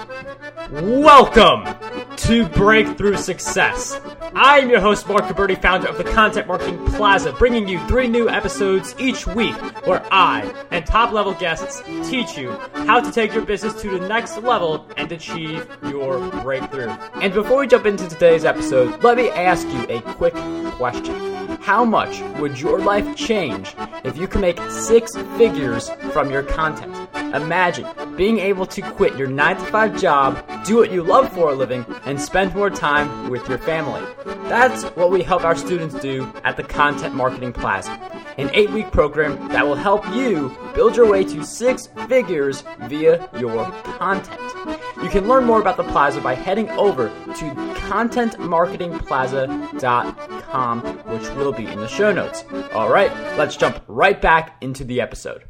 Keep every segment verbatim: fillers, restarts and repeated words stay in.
Welcome to Breakthrough Success. I am your host, Mark Gabberty, founder of the Content Marketing Plaza, bringing you three new episodes each week where I and top-level guests teach you how to take your business to the next level and achieve your breakthrough. And before we jump into today's episode, let me ask you a quick question. How much would your life change if you could make six figures from your content? Imagine being able to quit your nine to five job, do what you love for a living, and spend more time with your family. That's what we help our students do at the Content Marketing Plaza, an eight-week program that will help you build your way to six figures via your content. You can learn more about the Plaza by heading over to content marketing plaza dot com, which will be in the show notes. All right, let's jump right back into the episode.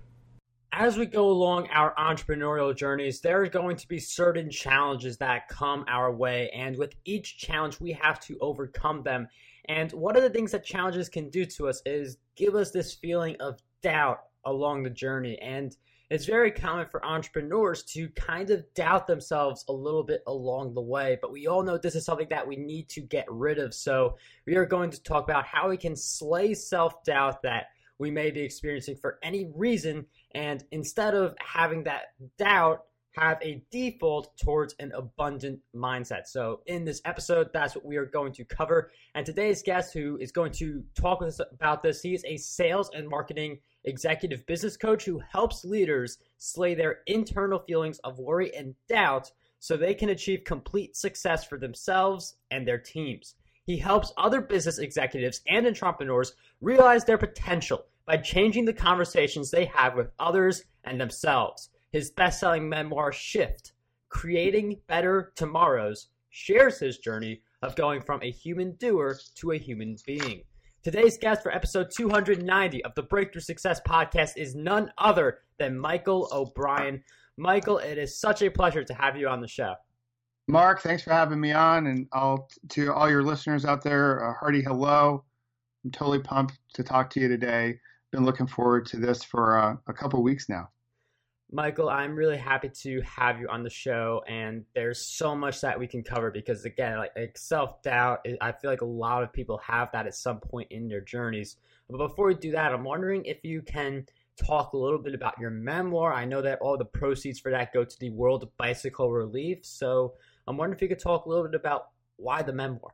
As we go along our entrepreneurial journeys, there are going to be certain challenges that come our way, and with each challenge, we have to overcome them. And one of the things that challenges can do to us is give us this feeling of doubt along the journey. And it's very common for entrepreneurs to kind of doubt themselves a little bit along the way, but we all know this is something that we need to get rid of. So we are going to talk about how we can slay self-doubt that we may be experiencing for any reason, and instead of having that doubt, have a default towards an abundant mindset. So in this episode, that's what we are going to cover. And today's guest who is going to talk with us about this, he is a sales and marketing executive business coach who helps leaders slay their internal feelings of worry and doubt so they can achieve complete success for themselves and their teams. He helps other business executives and entrepreneurs realize their potential by changing the conversations they have with others and themselves. His best-selling memoir, Shift, Creating Better Tomorrows, shares his journey of going from a human doer to a human being. Today's guest for episode two hundred ninety of the Breakthrough Success podcast is none other than Michael O'Brien. Michael, it is such a pleasure to have you on the show. Mark, thanks for having me on, and I'll, to all your listeners out there, a hearty hello. I'm totally pumped to talk to you today. Been looking forward to this for uh, a couple weeks now. Michael, I'm really happy to have you on the show, and there's so much that we can cover because, again, like, like self-doubt, I feel like a lot of people have that at some point in their journeys. But before we do that, I'm wondering if you can talk a little bit about your memoir. I know that all the proceeds for that go to the World Bicycle Relief, so I'm wondering if you could talk a little bit about why the memoir.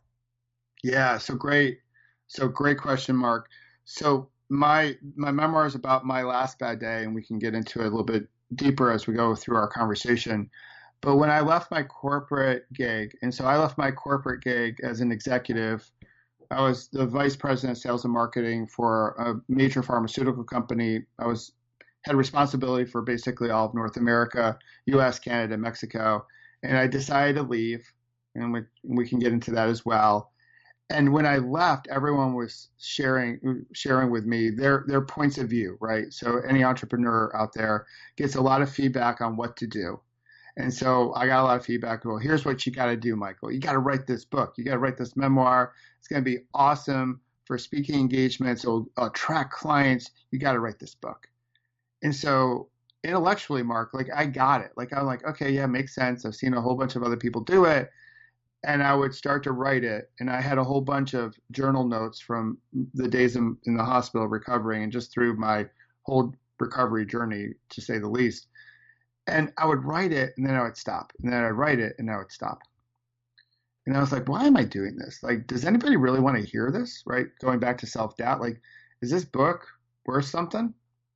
Yeah, so great. So great question, Mark. So my my memoir is about my last bad day, and we can get into it a little bit deeper as we go through our conversation. But when I left my corporate gig, and so I left my corporate gig as an executive, I was the vice president of sales and marketing for a major pharmaceutical company. I was had responsibility for basically all of North America, U S, Canada, Mexico, and I decided to leave, and we, we can get into that as well. And when I left, everyone was sharing sharing with me their their points of view, right? So any entrepreneur out there gets a lot of feedback on what to do. And so I got a lot of feedback. Well, here's what you got to do, Michael. You got to write this book. You got to write this memoir. It's going to be awesome for speaking engagements. It'll attract clients. You got to write this book. And so intellectually, Mark, like I got it. Like I'm like, okay, yeah, makes sense. I've seen a whole bunch of other people do it. And I would start to write it. And I had a whole bunch of journal notes from the days in, in the hospital recovering and just through my whole recovery journey, to say the least. And I would write it, and then I would stop. And then I'd write it, and I would stop. And I was like, why am I doing this? Like, does anybody really want to hear this, right? Going back to self-doubt, like, is this book worth something?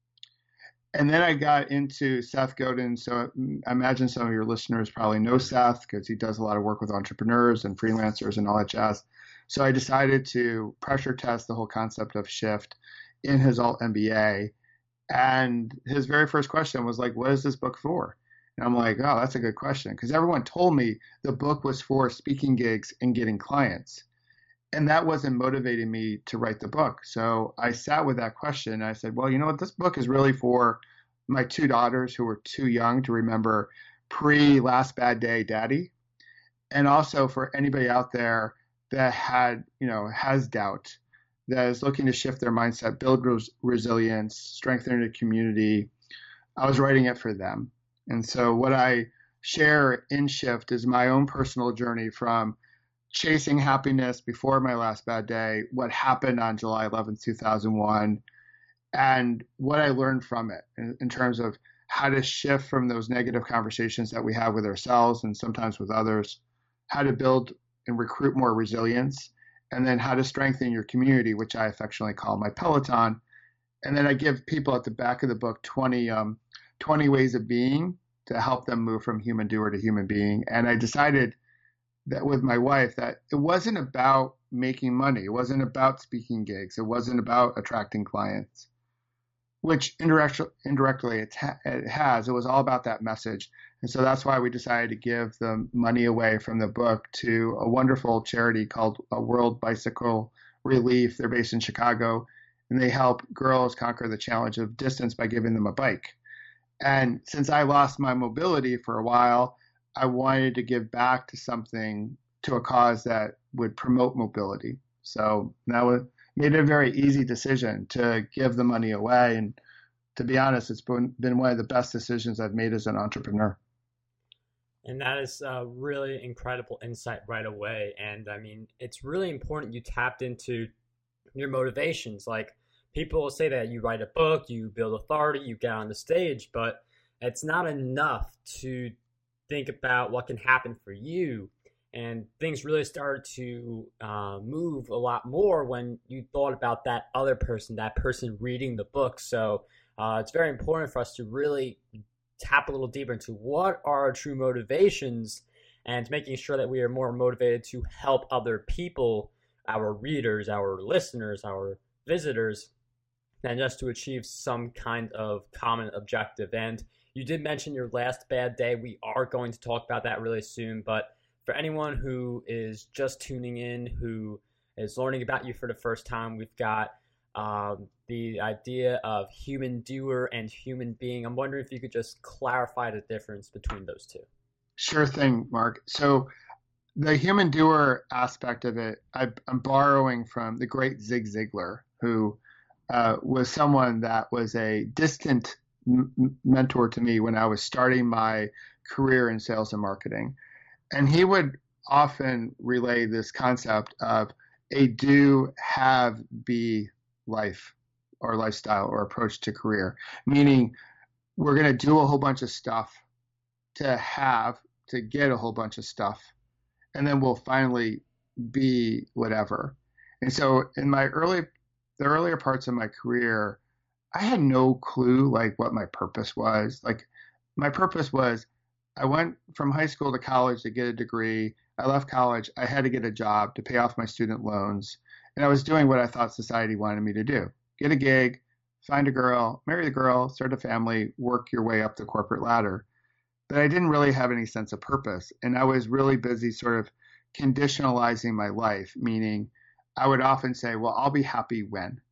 And then I got into Seth Godin. So I imagine some of your listeners probably know Seth because he does a lot of work with entrepreneurs and freelancers and all that jazz. So I decided to pressure test the whole concept of Shift in his alt M B A. And his very first question was like, what is this book for? And I'm like, oh, that's a good question. Because everyone told me the book was for speaking gigs and getting clients. And that wasn't motivating me to write the book. So I sat with that question. And I said, well, you know what? This book is really for my two daughters who were too young to remember pre-last bad day daddy. And also for anybody out there that had, you know, has doubt, that is looking to shift their mindset, build res- resilience, strengthen the community. I was writing it for them. And so what I share in Shift is my own personal journey from chasing happiness before my last bad day, what happened on July eleventh, two thousand one, and what I learned from it in, in terms of how to shift from those negative conversations that we have with ourselves and sometimes with others, how to build and recruit more resilience, and then how to strengthen your community, which I affectionately call my Peloton. And then I give people at the back of the book twenty, um, twenty ways of being to help them move from human doer to human being. And I decided that with my wife that it wasn't about making money. It wasn't about speaking gigs. It wasn't about attracting clients, which indirect, indirectly it, ha- it has. It was all about that message. And so that's why we decided to give the money away from the book to a wonderful charity called World Bicycle Relief. They're based in Chicago, and they help girls conquer the challenge of distance by giving them a bike. And since I lost my mobility for a while, I wanted to give back to something, to a cause that would promote mobility. So that was, made it a very easy decision to give the money away. And to be honest, it's been, been one of the best decisions I've made as an entrepreneur. And that is a really incredible insight right away. And I mean, it's really important you tapped into your motivations. Like, people will say that you write a book, you build authority, you get on the stage, but it's not enough to think about what can happen for you. And things really started to uh, move a lot more when you thought about that other person, that person reading the book. So uh, it's very important for us to really tap a little deeper into what are our true motivations, and making sure that we are more motivated to help other people, our readers, our listeners, our visitors, than just to achieve some kind of common objective. And you did mention your last bad day. We are going to talk about that really soon. But for anyone who is just tuning in, who is learning about you for the first time, we've got um, the idea of human doer and human being. I'm wondering if you could just clarify the difference between those two. Sure thing, Mark. So the human doer aspect of it, I, I'm borrowing from the great Zig Ziglar, who uh, was someone that was a distant m- mentor to me when I was starting my career in sales and marketing. And he would often relay this concept of a do, have, be life or lifestyle or approach to career, meaning we're going to do a whole bunch of stuff to have, to get a whole bunch of stuff, and then we'll finally be whatever. And so in my early, the earlier parts of my career, I had no clue like what my purpose was. Like, my purpose was, I went from high school to college to get a degree. I left college. I had to get a job to pay off my student loans. And I was doing what I thought society wanted me to do. Get a gig, find a girl, marry the girl, start a family, work your way up the corporate ladder. But I didn't really have any sense of purpose. And I was really busy sort of conditionalizing my life, meaning I would often say, well, I'll be happy when.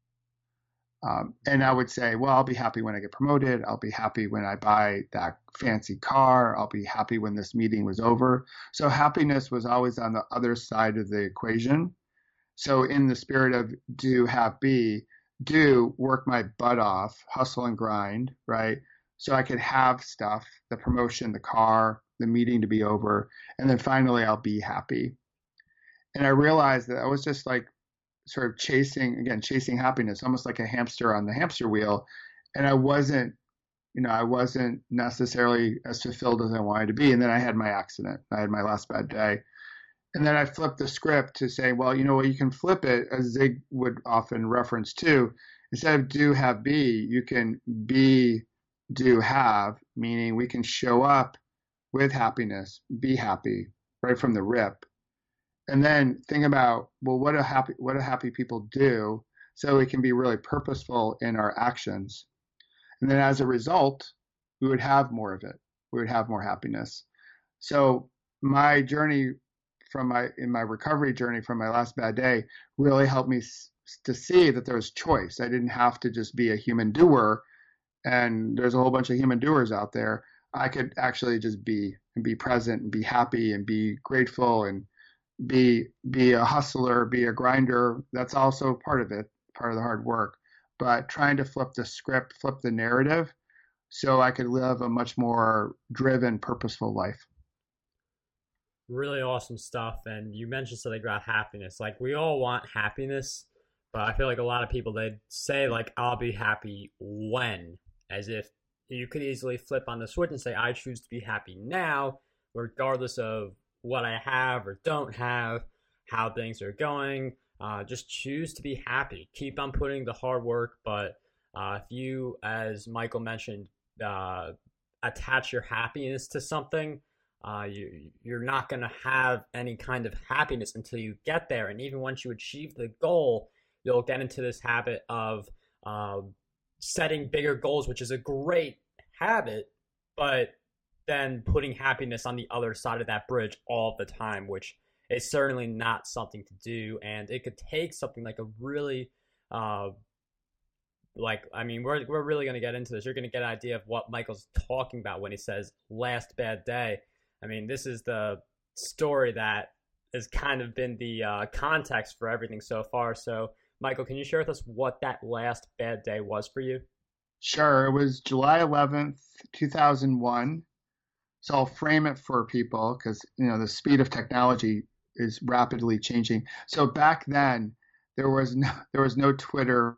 Um, and I would say, well, I'll be happy when I get promoted. I'll be happy when I buy that fancy car. I'll be happy when this meeting was over. So happiness was always on the other side of the equation. So in the spirit of do, have, be, do, work my butt off, hustle and grind, right? So I could have stuff, the promotion, the car, the meeting to be over. And then finally, I'll be happy. And I realized that I was just like, sort of chasing, again, chasing happiness, almost like a hamster on the hamster wheel. And I wasn't, you know, I wasn't necessarily as fulfilled as I wanted to be. And then I had my accident. I had my last bad day. And then I flipped the script to say, well, you know what, you can flip it, as Zig would often reference too. Instead of do, have, be, you can be, do, have, meaning we can show up with happiness, be happy right from the rip. And then think about, well, what do happy, what do happy people do, so we can be really purposeful in our actions. And then as a result, we would have more of it. We would have more happiness. So my journey from my, in my recovery journey from my last bad day really helped me s- to see that there was choice. I didn't have to just be a human doer, and there's a whole bunch of human doers out there. I could actually just be, and be present and be happy and be grateful and be be a hustler, be a grinder. That's also part of it, part of the hard work. But trying to flip the script, flip the narrative, so I could live a much more driven, purposeful life. Really awesome stuff. And you mentioned something about happiness. Like, we all want happiness, but I feel like a lot of people, they say, like, I'll be happy when, as if you could easily flip on the switch and say, I choose to be happy now, regardless of what I have or don't have, how things are going. Uh, just choose to be happy. Keep on putting the hard work. But uh, if you, as Michael mentioned, uh, attach your happiness to something, uh, you, you're not going to have any kind of happiness until you get there. And even once you achieve the goal, you'll get into this habit of uh, setting bigger goals, which is a great habit, but then putting happiness on the other side of that bridge all the time, which is certainly not something to do. And it could take something like a really, uh, like, I mean, we're, we're really going to get into this. You're going to get an idea of what Michael's talking about when he says last bad day. I mean, this is the story that has kind of been the uh, context for everything so far. So, Michael, can you share with us what that last bad day was for you? Sure. It was July eleventh, two thousand one. So I'll frame it for people because, you know, the speed of technology is rapidly changing. So back then, there was no, there was no Twitter,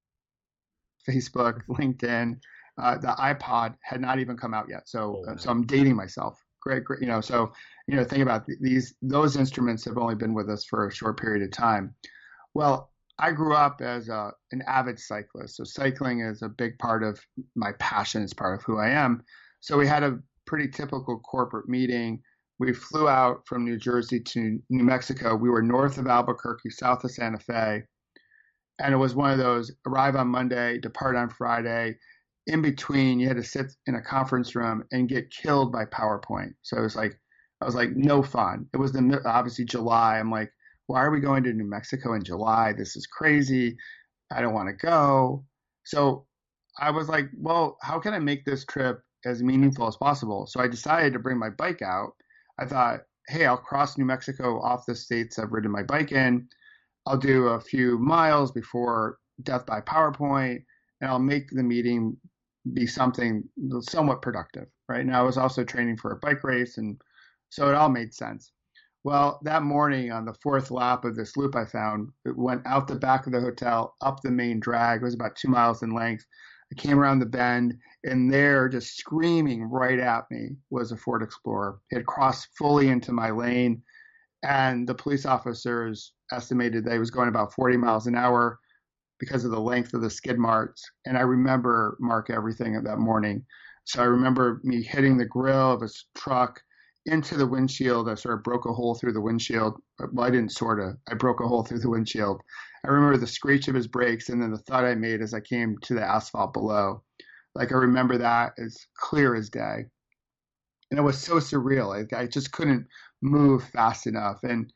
Facebook, LinkedIn. Uh, the iPod had not even come out yet. So, oh, wow. so I'm dating myself. Great, great. You know, so, you know, think about these, those instruments have only been with us for a short period of time. Well, I grew up as a, an avid cyclist. So cycling is a big part of my passion. It's part of who I am. So we had a pretty typical corporate meeting. We flew out from New Jersey to New Mexico. We were north of Albuquerque, south of Santa Fe. And it was one of those arrive on Monday, depart on Friday. In between, you had to sit in a conference room and get killed by PowerPoint. So it was like, I was like, no fun. It was the obviously July. I'm like, why are we going to New Mexico in July? This is crazy. I don't want to go. So I was like, well, how can I make this trip as meaningful as possible? So I decided to bring my bike out. I thought, hey, I'll cross New Mexico off the states I've ridden my bike in. I'll do a few miles before death by PowerPoint, and I'll make the meeting be something somewhat productive, right? Now I was also training for a bike race, and so it all made sense. Well, that morning on the fourth lap of this loop I found, it went out the back of the hotel, up the main drag. It was about two miles in length. I came around the bend, and there, just screaming right at me, was a Ford Explorer. It had crossed fully into my lane, and the police officers estimated that he was going about forty miles an hour because of the length of the skid marks. And I remember, Mark, everything of that morning. So I remember me hitting the grill of his truck into the windshield. I sort of broke a hole through the windshield. Well, I didn't sort of. I broke a hole through the windshield. I remember the screech of his brakes and then the thud I made as I came to the asphalt below. Like, I remember that as clear as day. And it was so surreal. Like, I just couldn't move fast enough. And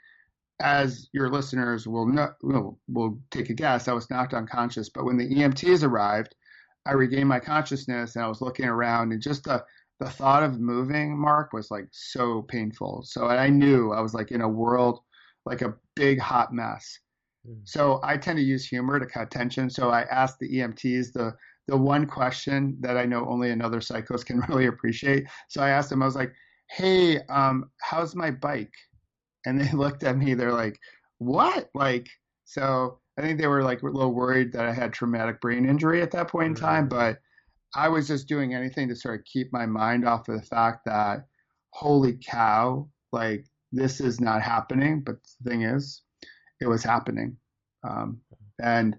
as your listeners will know, will, will take a guess, I was knocked unconscious. But when the E M Ts arrived, I regained my consciousness and I was looking around, and just the the thought of moving, Mark, was like so painful. So I knew I was like in a world, like a big hot mess. Mm. So I tend to use humor to cut tension. So I asked the E M Ts the the one question that I know only another cyclist can really appreciate. So I asked them, I was like, hey, um, how's my bike? And they looked at me, they're like, what? Like, so I think they were like a little worried that I had traumatic brain injury at that point in time, but I was just doing anything to sort of keep my mind off of the fact that, holy cow, like, this is not happening. But the thing is, it was happening. Um, and,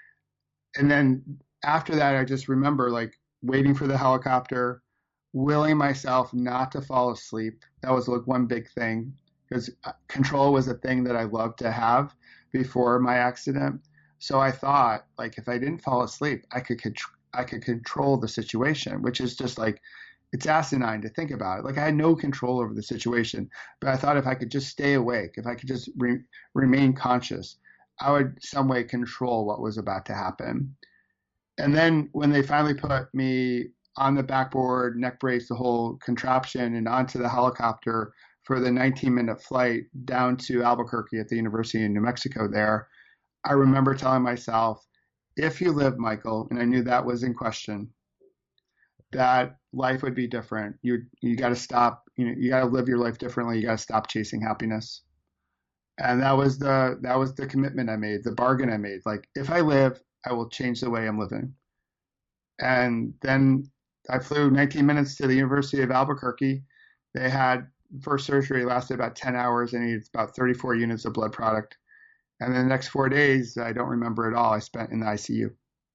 and then after that, I just remember like waiting for the helicopter, willing myself not to fall asleep. That was like one big thing, because control was a thing that I loved to have before my accident. So I thought, like, if I didn't fall asleep, I could control I could control the situation, which is just like, it's asinine to think about it. Like, I had no control over the situation, but I thought if I could just stay awake, if I could just re- remain conscious, I would some way control what was about to happen. And then when they finally put me on the backboard, neck brace, the whole contraption, and onto the helicopter for the nineteen minute flight down to Albuquerque at the University in New Mexico there, I remember telling myself, if you live, Michael, and I knew that was in question, that life would be different. You you got to stop. You know, you got to live your life differently. You got to stop chasing happiness. And that was the that was the commitment I made, the bargain I made. Like if I live, I will change the way I'm living. And then I flew nineteen minutes to the University of Albuquerque. They had first surgery lasted about ten hours and needed about thirty-four units of blood product. And then the next four days, I don't remember at all, I spent in the I C U.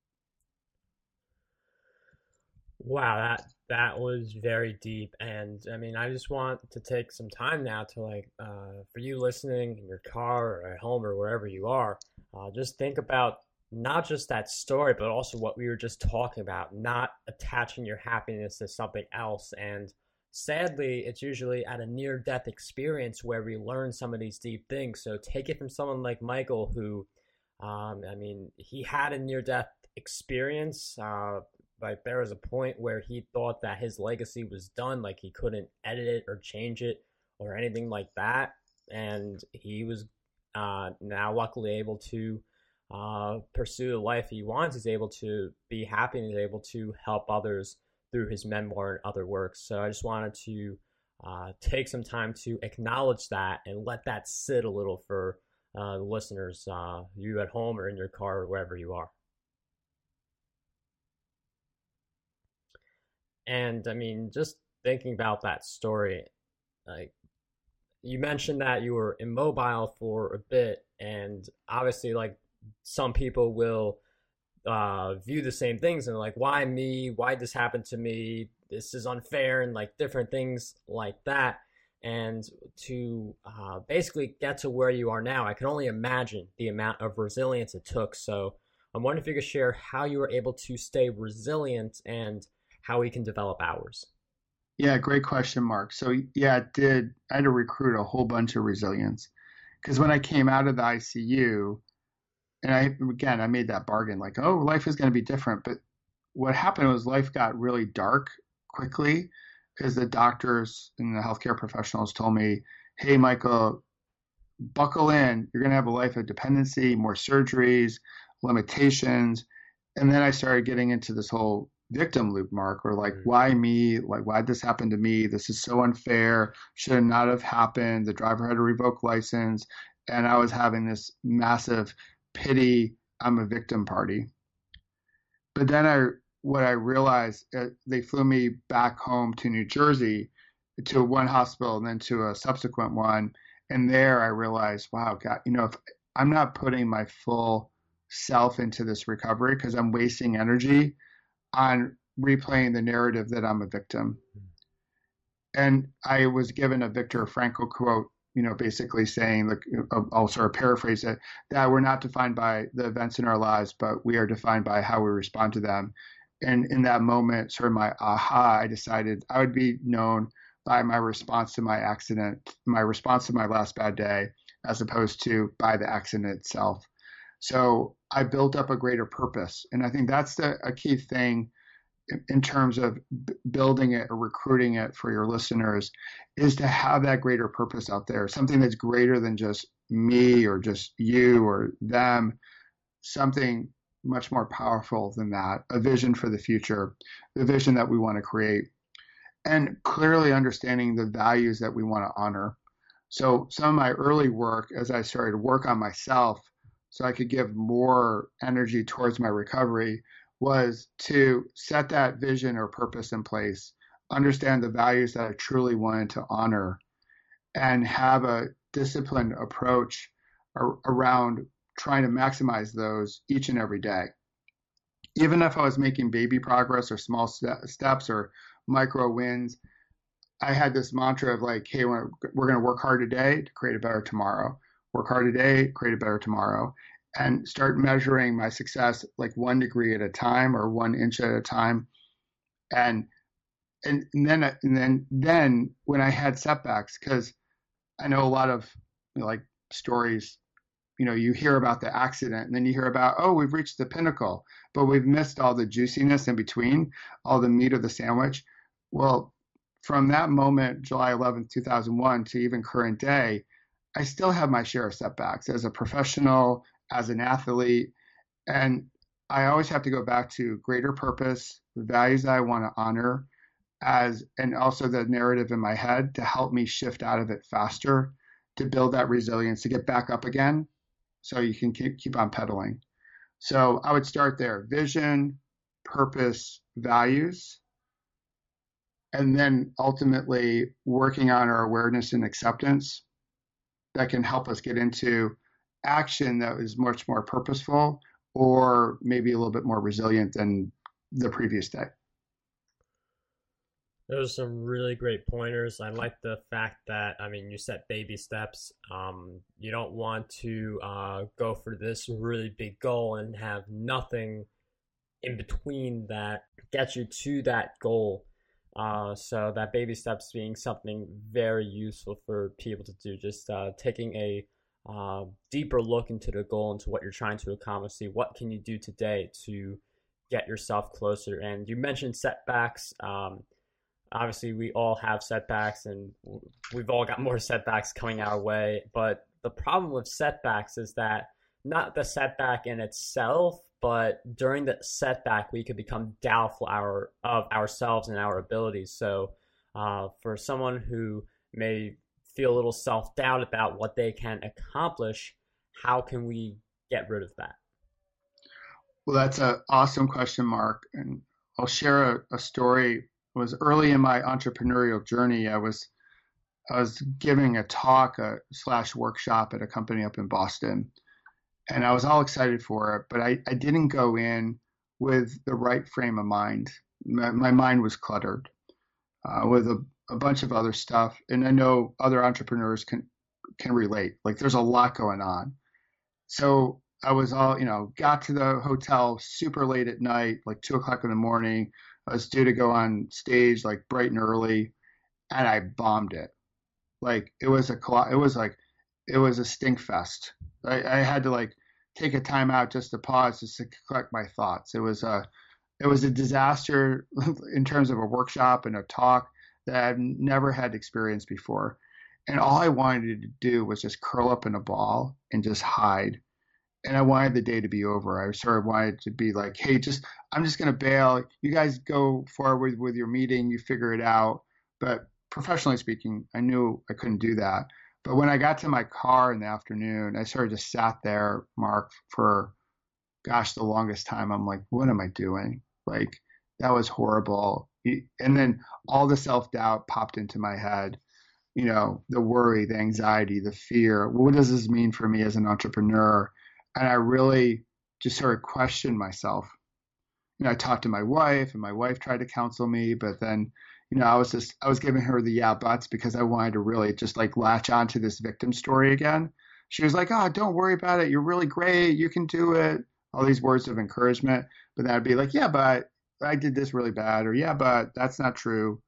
Wow, that that was very deep. And I mean, I just want to take some time now to like uh, for you listening in your car or at home or wherever you are, uh, just think about not just that story, but also what we were just talking about, not attaching your happiness to something else. And sadly, it's usually at a near death experience where we learn some of these deep things. So take it from someone like Michael, who, um, I mean, he had a near death experience. Uh, like there was a point where he thought that his legacy was done, like he couldn't edit it or change it or anything like that. And he was uh, now luckily able to uh, pursue the life he wants. He's able to be happy and he's able to help others through his memoir and other works. So I just wanted to uh, take some time to acknowledge that and let that sit a little for uh, the listeners, uh, you at home or in your car or wherever you are. And I mean, just thinking about that story, like you mentioned that you were immobile for a bit, and obviously, like some people will uh, view the same things and like, why me? Why this happened to me? This is unfair, and like different things like that. And to uh, basically get to where you are now, I can only imagine the amount of resilience it took. So I'm wondering if you could share how you were able to stay resilient and how we can develop ours. Yeah, great question, Mark. So yeah, it did. I had to recruit a whole bunch of resilience because when I came out of the I C U, and I again I made that bargain like, oh, life is going to be different. But what happened was life got really dark quickly because the doctors and the healthcare professionals told me, hey, Michael, buckle in. You're going to have a life of dependency, more surgeries, limitations. And then I started getting into this whole victim loop, Mark, or like, why me? Like, why'd this happen to me? This is so unfair. Should not have happened. The driver had to revoke license. And I was having this massive pity, I'm a victim party. But then I, what I realized, uh, they flew me back home to New Jersey to one hospital and then to a subsequent one. And there I realized, wow, God, you know, if I'm not putting my full self into this recovery because I'm wasting energy on replaying the narrative that I'm a victim. And I was given a Viktor Frankl quote, you know, basically saying, like, I'll sort of paraphrase it, that we're not defined by the events in our lives, but we are defined by how we respond to them. And in that moment, sort of my aha, I decided I would be known by my response to my accident, my response to my last bad day, as opposed to by the accident itself. So I built up a greater purpose. And I think that's the, a key thing in, in terms of b- building it or recruiting it for your listeners, is to have that greater purpose out there, something that's greater than just me or just you or them, something much more powerful than that, a vision for the future, the vision that we want to create, and clearly understanding the values that we want to honor. So some of my early work, as I started to work on myself, so I could give more energy towards my recovery, was to set that vision or purpose in place, understand the values that I truly wanted to honor, and have a disciplined approach ar- around trying to maximize those each and every day. Even if I was making baby progress or small st- steps or micro wins, I had this mantra of like, hey, we're, we're going to work hard today to create a better tomorrow. Work hard today, create a better tomorrow, and start measuring my success like one degree at a time or one inch at a time. And and, and then and then then when I had setbacks, because I know a lot of, you know, like stories, you know, you hear about the accident and then you hear about, oh, we've reached the pinnacle, but we've missed all the juiciness in between, all the meat of the sandwich. Well, from that moment, July eleventh, two thousand one, to even current day, I still have my share of setbacks as a professional, as an athlete. And I always have to go back to greater purpose, the values that I want to honor, as and also the narrative in my head to help me shift out of it faster, to build that resilience, to get back up again, so you can keep keep on pedaling. So I would start there: vision, purpose, values, and then ultimately working on our awareness and acceptance that can help us get into action that is much more purposeful or maybe a little bit more resilient than the previous day. Those are some really great pointers. I like the fact that, I mean, you set baby steps. Um, you don't want to uh, go for this really big goal and have nothing in between that gets you to that goal. Uh, so that baby steps being something very useful for people to do, just uh, taking a uh, deeper look into the goal, into what you're trying to accomplish. See what can you do today to get yourself closer. And you mentioned setbacks. Um, obviously, we all have setbacks, and we've all got more setbacks coming our way. But the problem with setbacks is that not the setback in itself, but during the setback, we could become doubtful our, of ourselves and our abilities. So uh, for someone who may feel a little self-doubt about what they can accomplish, how can we get rid of that? Well, that's an awesome question, Mark. And I'll share a, a story. It was early in my entrepreneurial journey. I was I was giving a talk uh, slash workshop at a company up in Boston. And I was all excited for it, but I, I didn't go in with the right frame of mind. My, my mind was cluttered uh, with a, a bunch of other stuff. And I know other entrepreneurs can can relate. Like there's a lot going on. So I was all, you know, got to the hotel super late at night, like two o'clock in the morning. I was due to go on stage like bright and early, and I bombed it. Like it was a, it was like, it was a stink fest. I, I had to like take a time out just to pause, just to collect my thoughts. It was a, it was a disaster in terms of a workshop and a talk that I've never had experienced before. And all I wanted to do was just curl up in a ball and just hide. And I wanted the day to be over. I sort of wanted to be like, hey, just, I'm just going to bail. You guys go forward with your meeting. You figure it out. But professionally speaking, I knew I couldn't do that. But when I got to my car in the afternoon, I sort of just sat there, Mark, for, gosh, the longest time. I'm like, what am I doing? Like, that was horrible. And then all the self-doubt popped into my head, you know, the worry, the anxiety, the fear. What does this mean for me as an entrepreneur? And I really just sort of questioned myself. You know, I talked to my wife, and my wife tried to counsel me, but then, you know, I was just, I was giving her the yeah buts because I wanted to really just like latch onto this victim story again. She was like, oh, don't worry about it. You're really great. You can do it. All these words of encouragement. But then I'd be like, yeah, but I did this really bad. Or yeah, but that's not true.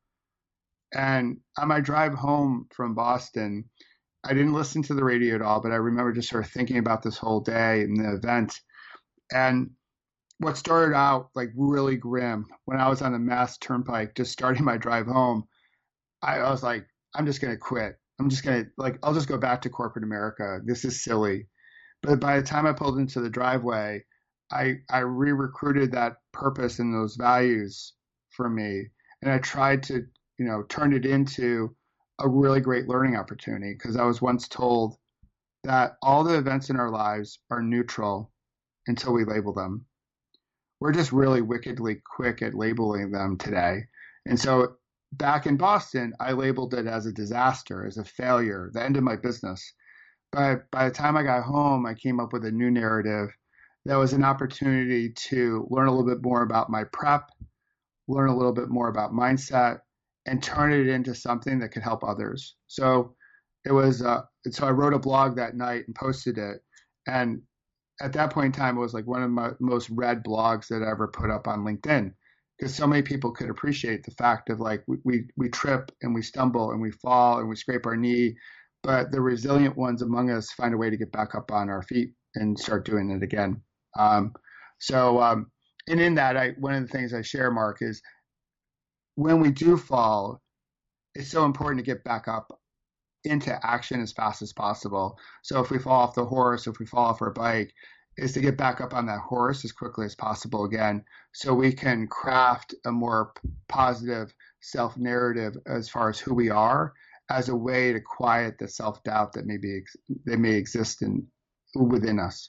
And on my drive home from Boston, I didn't listen to the radio at all, but I remember just sort of thinking about this whole day and the event. And what started out like really grim when I was on the Mass Turnpike, just starting my drive home, I, I was like, I'm just going to quit. I'm just going to like, I'll just go back to corporate America. This is silly. But by the time I pulled into the driveway, I, I re-recruited that purpose and those values for me. And I tried to, you know, turn it into a really great learning opportunity, because I was once told that all the events in our lives are neutral until we label them. We're just really wickedly quick at labeling them today. And so back in Boston, I labeled it as a disaster, as a failure, the end of my business. But by the time I got home, I came up with a new narrative that was an opportunity to learn a little bit more about my prep, learn a little bit more about mindset, and turn it into something that could help others. So it was, uh, so I wrote a blog that night and posted it. And at that point in time, it was like one of my most read blogs that I ever put up on LinkedIn, because so many people could appreciate the fact of like, we, we, we trip and we stumble and we fall and we scrape our knee, but the resilient ones among us find a way to get back up on our feet and start doing it again. Um, so, um, and in that, I, one of the things I share, Mark, is when we do fall, it's so important to get back up into action as fast as possible. So if we fall off the horse, if we fall off our bike, is to get back up on that horse as quickly as possible again, so we can craft a more positive self narrative as far as who we are, as a way to quiet the self doubt that may be that may exist in within us.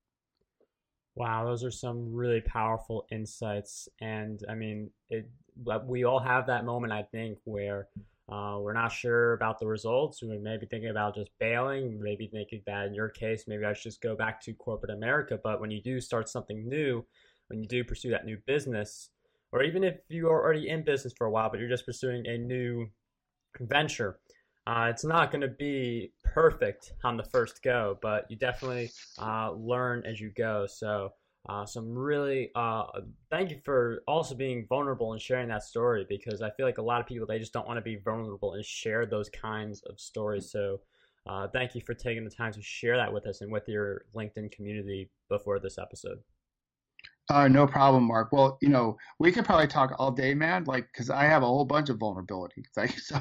Wow, those are some really powerful insights. And I mean, it, we all have that moment, I think, where uh, we're not sure about the results. We may be thinking about just bailing, maybe thinking that in your case, maybe I should just go back to corporate America. But when you do start something new, when you do pursue that new business, or even if you are already in business for a while, but you're just pursuing a new venture, Uh, it's not going to be perfect on the first go, but you definitely uh, learn as you go. So, uh, some really uh, thank you for also being vulnerable and sharing that story, because I feel like a lot of people, they just don't want to be vulnerable and share those kinds of stories. So, uh, thank you for taking the time to share that with us and with your LinkedIn community before this episode. Uh, no problem, Mark. Well, you know, we could probably talk all day, man. Like, because I have a whole bunch of vulnerability, like so,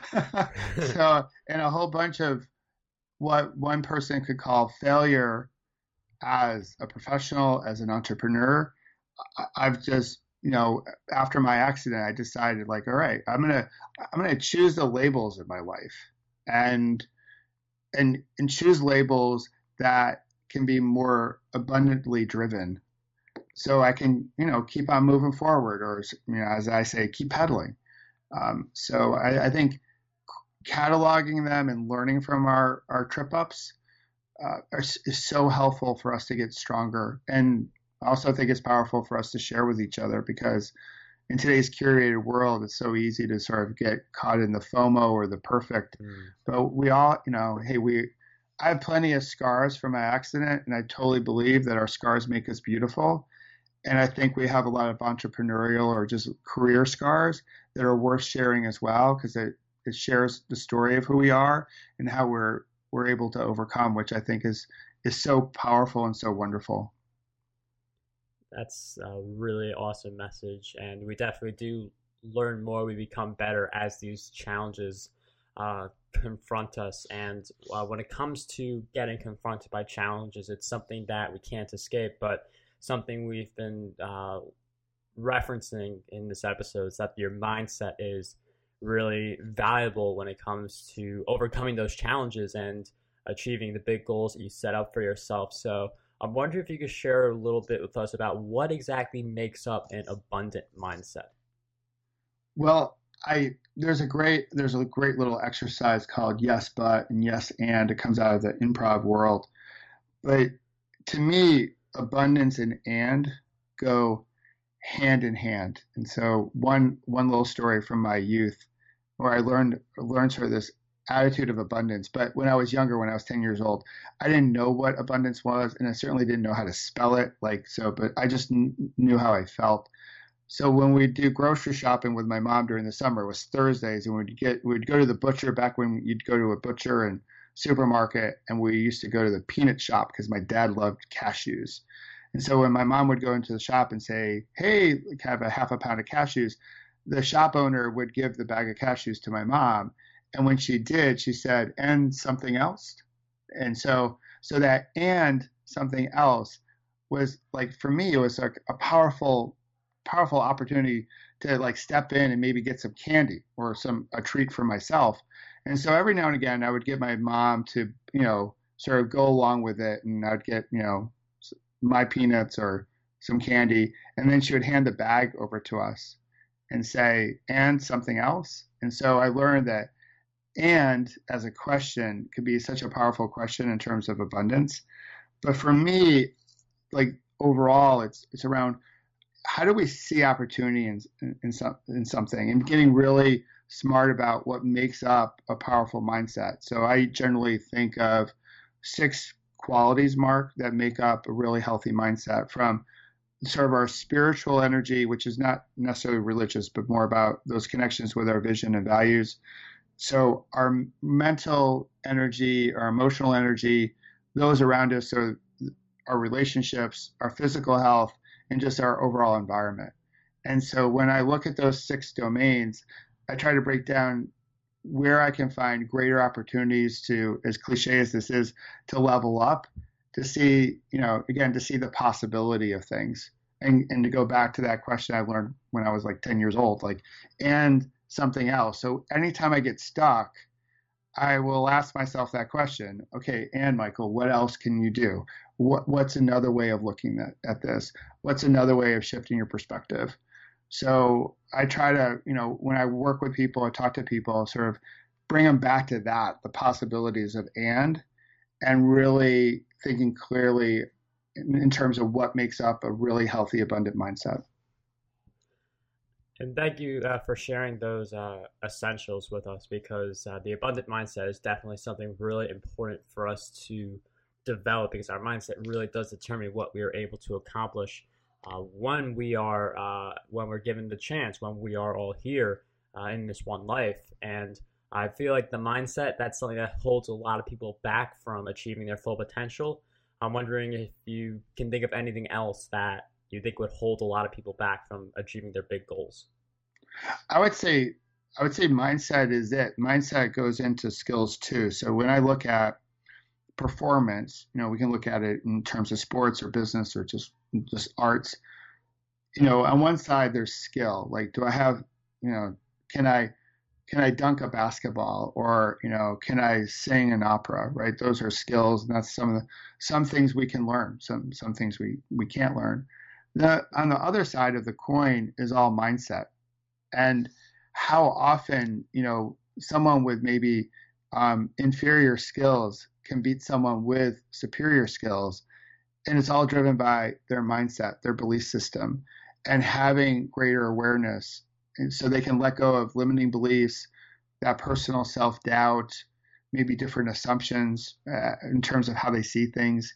so, and a whole bunch of what one person could call failure as a professional, as an entrepreneur. I- I've just, you know, after my accident, I decided, like, all right, I'm gonna, I'm gonna choose the labels in my life, and and and choose labels that can be more abundantly driven, so I can, you know, keep on moving forward, or, you know, as I say, keep pedaling. Um, so I, I think cataloging them and learning from our, our trip ups uh, are, is so helpful for us to get stronger. And I also think it's powerful for us to share with each other, because in today's curated world, it's so easy to sort of get caught in the FOMO or the perfect. Mm. But we all, you know, hey, we, I have plenty of scars from my accident, and I totally believe that our scars make us beautiful. And I think we have a lot of entrepreneurial or just career scars that are worth sharing as well, because it, it shares the story of who we are and how we're we're able to overcome, which I think is is so powerful and so wonderful. That's a really awesome message, and we definitely do learn more. We become better as these challenges uh, confront us. And uh, when it comes to getting confronted by challenges, it's something that we can't escape, but something we've been uh, referencing in this episode is that your mindset is really valuable when it comes to overcoming those challenges and achieving the big goals that you set up for yourself. So I'm wondering if you could share a little bit with us about what exactly makes up an abundant mindset. Well, I there's a great there's a great little exercise called Yes But and Yes And. It comes out of the improv world, but to me, abundance and and go hand in hand. And so one one little story from my youth, where I learned learned sort of this attitude of abundance. But when I was younger, when I was ten years old, I didn't know what abundance was, and I certainly didn't know how to spell it. Like so, but I just kn- knew how I felt. So when we do grocery shopping with my mom during the summer, it was Thursdays, and we'd get we'd go to the butcher, back when you'd go to a butcher and supermarket, and we used to go to the peanut shop because my dad loved cashews. And so when my mom would go into the shop and say, "Hey, have a half a pound of cashews," the shop owner would give the bag of cashews to my mom. And when she did, she said, "And something else." And so, so that "and something else" was, like, for me, it was like a powerful, powerful opportunity to, like, step in and maybe get some candy or some a treat for myself. And so every now and again, I would get my mom to, you know, sort of go along with it, and I'd get, you know, my peanuts or some candy, and then she would hand the bag over to us and say, "And something else." And so I learned that "and" as a question could be such a powerful question in terms of abundance. But for me, like, overall, it's it's around how do we see opportunity in in, some, in something, and getting really smart about what makes up a powerful mindset. So I generally think of six qualities, Mark, that make up a really healthy mindset, from sort of our spiritual energy, which is not necessarily religious, but more about those connections with our vision and values. So our mental energy, our emotional energy, those around us, so our relationships, our physical health, and just our overall environment. And so when I look at those six domains, I try to break down where I can find greater opportunities to, as cliche as this is, to level up, to see, you know, again, to see the possibility of things. And, and to go back to that question I learned when I was like ten years old, like, and something else. So anytime I get stuck, I will ask myself that question. Okay, and Michael, what else can you do? What, what's another way of looking at, at this? What's another way of shifting your perspective? So I try to, you know, when I work with people, I talk to people, sort of bring them back to that, the possibilities of and, and really thinking clearly in, in terms of what makes up a really healthy, abundant mindset. And thank you uh, for sharing those uh, essentials with us, because uh, the abundant mindset is definitely something really important for us to develop, because our mindset really does determine what we are able to accomplish uh, when we are uh, when we're given the chance, when we are all here uh, in this one life. And I feel like the mindset, that's something that holds a lot of people back from achieving their full potential. I'm wondering if you can think of anything else that you think would hold a lot of people back from achieving their big goals. I would say, I would say mindset is it. Mindset goes into skills too. So when I look at performance, you know, we can look at it in terms of sports or business or just, just arts. You know, on one side there's skill. Like, do I have, you know, can I, can I dunk a basketball, or, you know, can I sing an opera, right? Those are skills, and that's some of the, some things we can learn, some, some things we, we can't learn. The, on the other side of the coin is all mindset, and how often, you know, someone with maybe um, inferior skills can beat someone with superior skills. And it's all driven by their mindset, their belief system, and having greater awareness. And so they can let go of limiting beliefs, that personal self-doubt, maybe different assumptions uh, in terms of how they see things.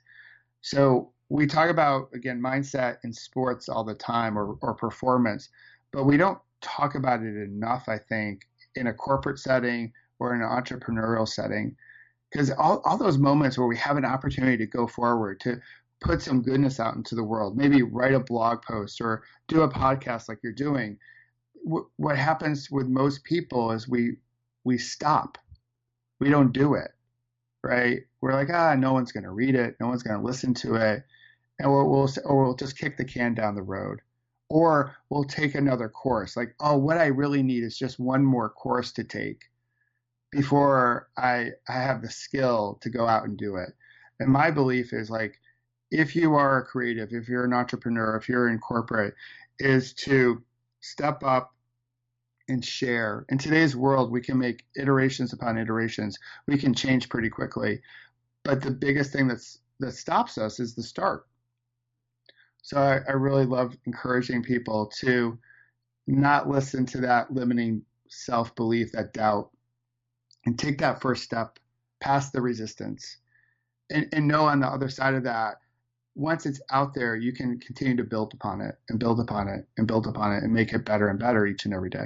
So we talk about, again, mindset in sports all the time, or, or performance, but we don't talk about it enough, I think, in a corporate setting or in an entrepreneurial setting. Because all, all those moments where we have an opportunity to go forward, to put some goodness out into the world, maybe write a blog post or do a podcast like you're doing, w- what happens with most people is we we stop. We don't do it, right? We're like, ah, no one's going to read it. No one's going to listen to it. And we'll, we'll, or we'll just kick the can down the road. Or we'll take another course. Like, oh, what I really need is just one more course to take before I, I have the skill to go out and do it. And my belief is, like, if you are a creative, if you're an entrepreneur, if you're in corporate, is to step up and share. In today's world, we can make iterations upon iterations. We can change pretty quickly. But the biggest thing that's that stops us is the start. So I, I really love encouraging people to not listen to that limiting self-belief, that doubt, and take that first step past the resistance, and, and know on the other side of that, once it's out there, you can continue to build upon it and build upon it and build upon it and make it better and better each and every day.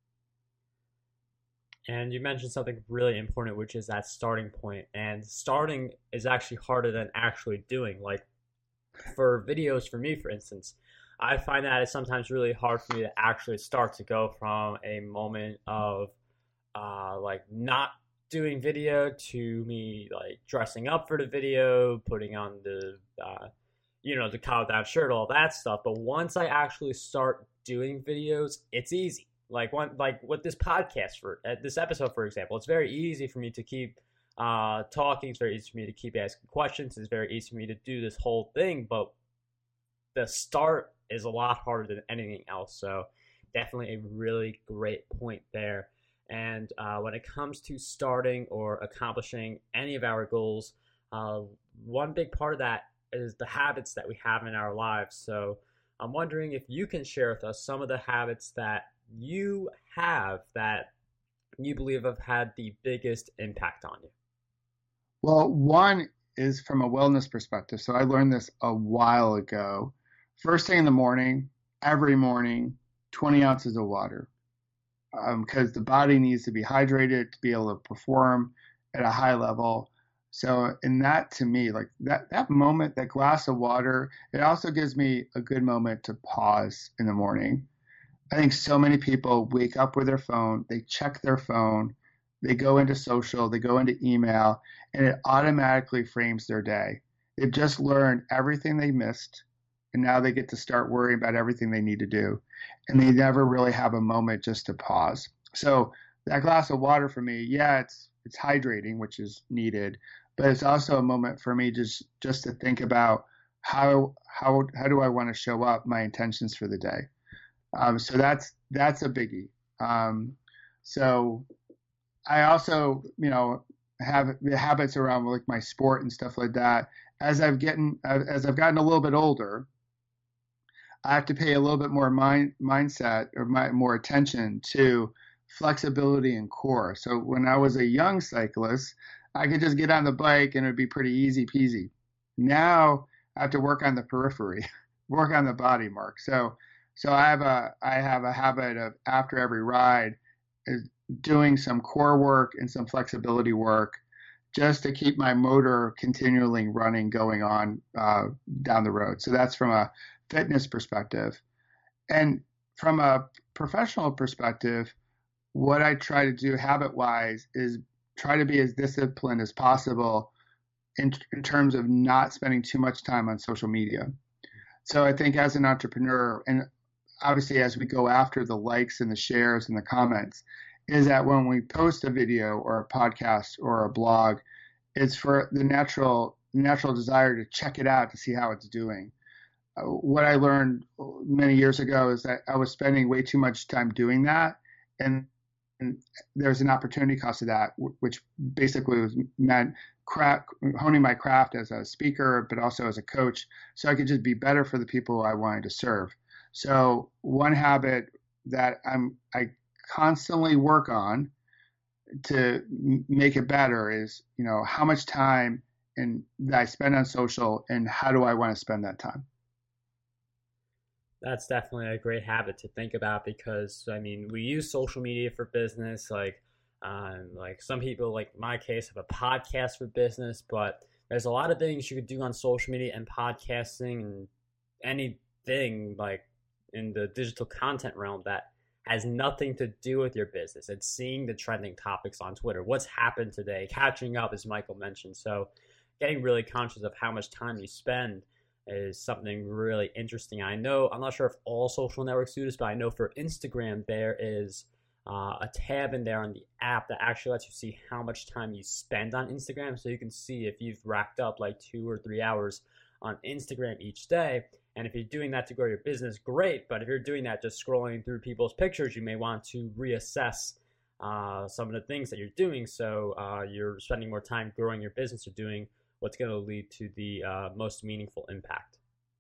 And you mentioned something really important, which is that starting point. And starting is actually harder than actually doing. Like, for videos, for me, for instance, I find that it's sometimes really hard for me to actually start, to go from a moment of uh, like not doing video to me like dressing up for the video, putting on the uh, you know, the collar down shirt, all that stuff. But once I actually start doing videos, it's easy. Like one, like with this podcast, for uh, this episode, for example, it's very easy for me to keep uh, talking. It's very easy for me to keep asking questions. It's very easy for me to do this whole thing. But the start is a lot harder than anything else. So definitely a really great point there. And uh, when it comes to starting or accomplishing any of our goals, uh, one big part of that is the habits that we have in our lives. So I'm wondering if you can share with us some of the habits that you have that you believe have had the biggest impact on you. Well, one is from a wellness perspective. So I learned this a while ago. First thing in the morning, every morning, twenty ounces of water. Because um, the body needs to be hydrated to be able to perform at a high level. So in that, to me, like that, that moment, that glass of water, it also gives me a good moment to pause in the morning. I think so many people wake up with their phone, they check their phone, they go into social, they go into email, and it automatically frames their day. They've just learned everything they missed, and now they get to start worrying about everything they need to do. And they never really have a moment just to pause. So that glass of water for me, yeah, it's it's hydrating, which is needed, but it's also a moment for me just just to think about how how how do I want to show up, my intentions for the day. Um, so that's that's a biggie. Um, so I also, you know, have the habits around like my sport and stuff like that. As I've getting as I've gotten a little bit older, I have to pay a little bit more mind mindset or my, more attention to flexibility and core. So when I was a young cyclist, I could just get on the bike and it'd be pretty easy peasy. Now I have to work on the periphery, work on the body, Mark. So so I have a I have a habit of after every ride is doing some core work and some flexibility work just to keep my motor continually running, going on uh, down the road. So that's from a fitness perspective. And from a professional perspective, what I try to do habit-wise is try to be as disciplined as possible in, in terms of not spending too much time on social media. So I think as an entrepreneur, and obviously as we go after the likes and the shares and the comments, is that when we post a video or a podcast or a blog, it's for the natural natural desire to check it out to see how it's doing. Uh, what I learned many years ago is that I was spending way too much time doing that, and, and there's an opportunity cost of that, which basically was meant craft, honing my craft as a speaker, but also as a coach, so I could just be better for the people I wanted to serve. So one habit that I'm I constantly work on to make it better is, you know, how much time and that I spend on social, and how do I want to spend that time? That's definitely a great habit to think about because, I mean, we use social media for business. Like, um, like some people, like my case, have a podcast for business, but there's a lot of things you could do on social media and podcasting and anything like in the digital content realm that has nothing to do with your business. It's seeing the trending topics on Twitter, what's happened today, catching up, as Michael mentioned. So getting really conscious of how much time you spend is something really interesting. I know, I'm not sure if all social networks do this, but I know for Instagram, there is uh, a tab in there on the app that actually lets you see how much time you spend on Instagram. So you can see if you've racked up like two or three hours on Instagram each day. And if you're doing that to grow your business, great. But if you're doing that just scrolling through people's pictures, you may want to reassess uh, some of the things that you're doing. So uh, you're spending more time growing your business or doing what's going to lead to the uh, most meaningful impact.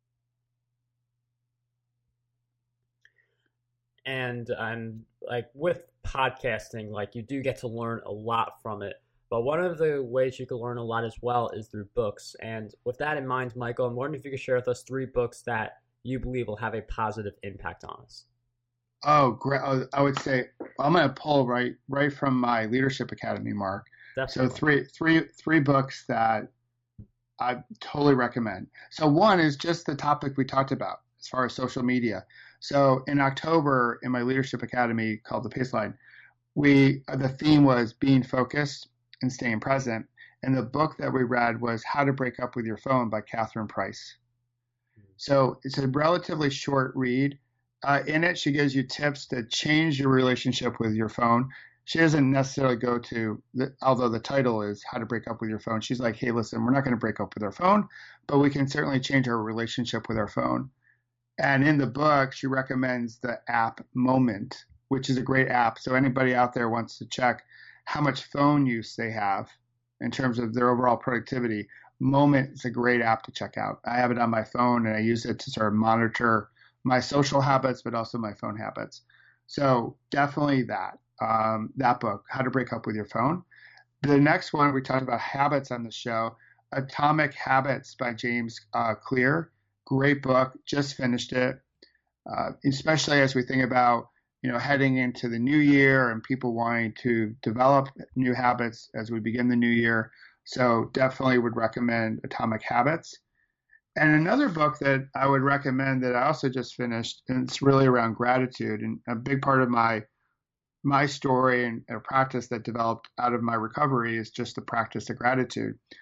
And and like with podcasting, like you do get to learn a lot from it. But one of the ways you can learn a lot as well is through books. And with that in mind, Michael, I'm wondering if you could share with us three books that you believe will have a positive impact on us. Oh, great! I would say I'm going to pull right right from my Leadership Academy, Mark. Definitely. So three three three books that I totally recommend. So one is just the topic we talked about as far as social media. So in October in my Leadership Academy called The Paceline, we the theme was being focused and staying present. And the book that we read was How to Break Up with Your Phone by Catherine Price. So it's a relatively short read. Uh, in it, she gives you tips to change your relationship with your phone. She doesn't necessarily go to, the, although the title is How to Break Up with Your Phone. She's like, hey, listen, we're not going to break up with our phone, but we can certainly change our relationship with our phone. And in the book, she recommends the app Moment, which is a great app. So anybody out there wants to check how much phone use they have in terms of their overall productivity, Moment is a great app to check out. I have it on my phone and I use it to sort of monitor my social habits, but also my phone habits. So definitely that, um, that book, How to Break Up with Your Phone. The next one, we talked about habits on the show, Atomic Habits by James uh, Clear. Great book, just finished it, uh, especially as we think about you know, heading into the new year and people wanting to develop new habits as we begin the new year. So definitely would recommend Atomic Habits. And another book that I would recommend that I also just finished, and it's really around gratitude. And a big part of my my story and a practice that developed out of my recovery is just the practice of gratitude.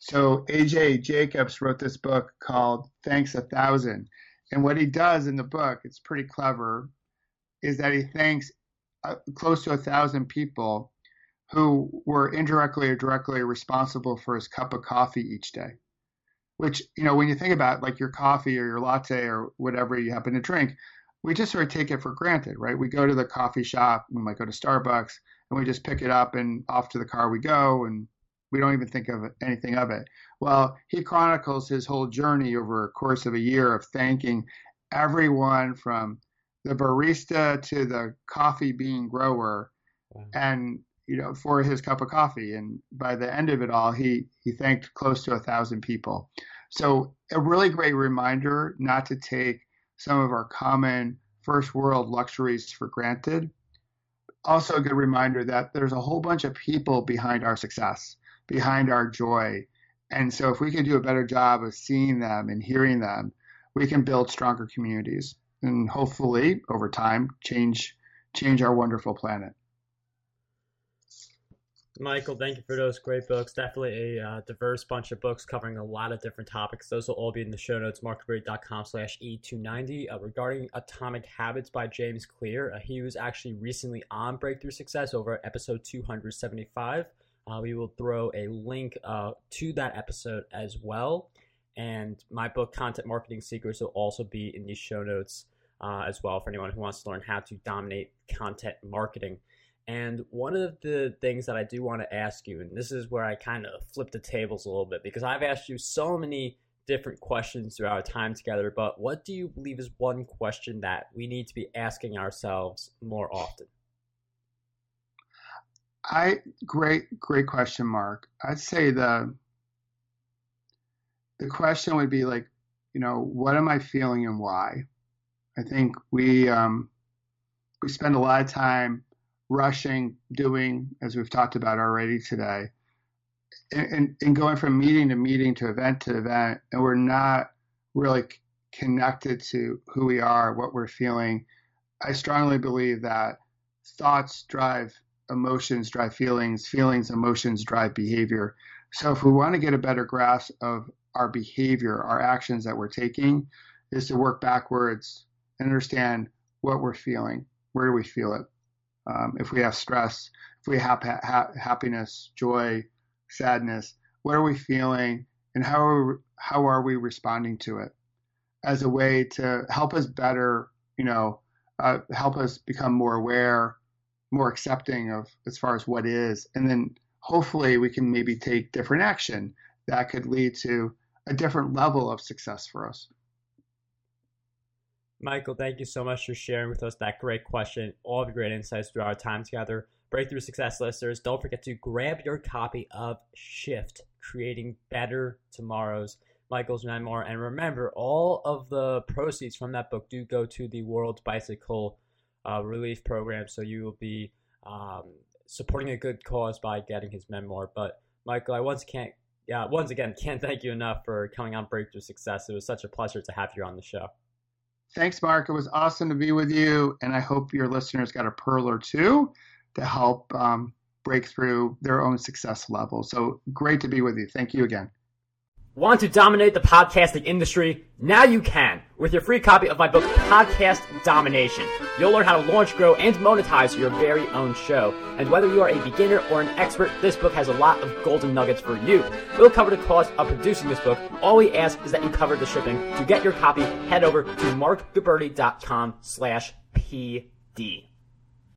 So A J Jacobs wrote this book called Thanks a Thousand. And what he does in the book, it's pretty clever, is that he thanks uh, close to a thousand people who were indirectly or directly responsible for his cup of coffee each day. Which, you know, when you think about like your coffee or your latte or whatever you happen to drink, we just sort of take it for granted, right? We go to the coffee shop, we might go to Starbucks, and we just pick it up and off to the car we go, and we don't even think of anything of it. Well, he chronicles his whole journey over a course of a year of thanking everyone from the barista to the coffee bean grower, wow. and you know, for his cup of coffee. And by the end of it all, he he thanked close to a thousand people. So a really great reminder not to take some of our common first world luxuries for granted. Also a good reminder that there's a whole bunch of people behind our success, behind our joy. And so if we can do a better job of seeing them and hearing them, we can build stronger communities and hopefully over time change change our wonderful planet. Michael, thank you for those great books. Definitely a uh, diverse bunch of books covering a lot of different topics. Those will all be in the show notes, markberry.com slash E two ninety. Uh, regarding Atomic Habits by James Clear, uh, he was actually recently on Breakthrough Success over at episode two seventy-five. Uh, we will throw a link uh, to that episode as well. And my book, Content Marketing Secrets, will also be in the show notes uh, as well for anyone who wants to learn how to dominate content marketing. And one of the things that I do want to ask you, and this is where I kind of flip the tables a little bit, because I've asked you so many different questions throughout our time together, but what do you believe is one question that we need to be asking ourselves more often? I great, great question, Mark. I'd say the the question would be like, you know, what am I feeling and why? I think we um, we spend a lot of time rushing, doing, as we've talked about already today, and, and going from meeting to meeting to event to event, and we're not really c- connected to who we are, what we're feeling. I strongly believe that thoughts drive emotions, drive feelings, feelings, emotions drive behavior. So if we want to get a better grasp of our behavior, our actions that we're taking, is to work backwards and understand what we're feeling. Where do we feel it? Um, if we have stress, if we have ha- ha- happiness, joy, sadness, what are we feeling, and how are we, how are we responding to it, as a way to help us better, you know, uh, help us become more aware, more accepting of as far as what is, and then hopefully we can maybe take different action that could lead to a different level of success for us. Michael, thank you so much for sharing with us that great question, all the great insights throughout our time together. Breakthrough Success listeners, don't forget to grab your copy of Shift, Creating Better Tomorrows, Michael's memoir. And remember, all of the proceeds from that book do go to the World Bicycle uh, Relief Program, so you will be um, supporting a good cause by getting his memoir. But Michael, I once can't, yeah, once again can't thank you enough for coming on Breakthrough Success. It was such a pleasure to have you on the show. Thanks, Mark. It was awesome to be with you, and I hope your listeners got a pearl or two to help um, break through their own success level. So great to be with you. Thank you again. Want to dominate the podcasting industry? Now you can with your free copy of my book, Podcast Domination. You'll learn how to launch, grow, and monetize your very own show. And whether you are a beginner or an expert, this book has a lot of golden nuggets for you. We'll cover the cost of producing this book. All we ask is that you cover the shipping. To get your copy, head over to markguberty.com slash PD.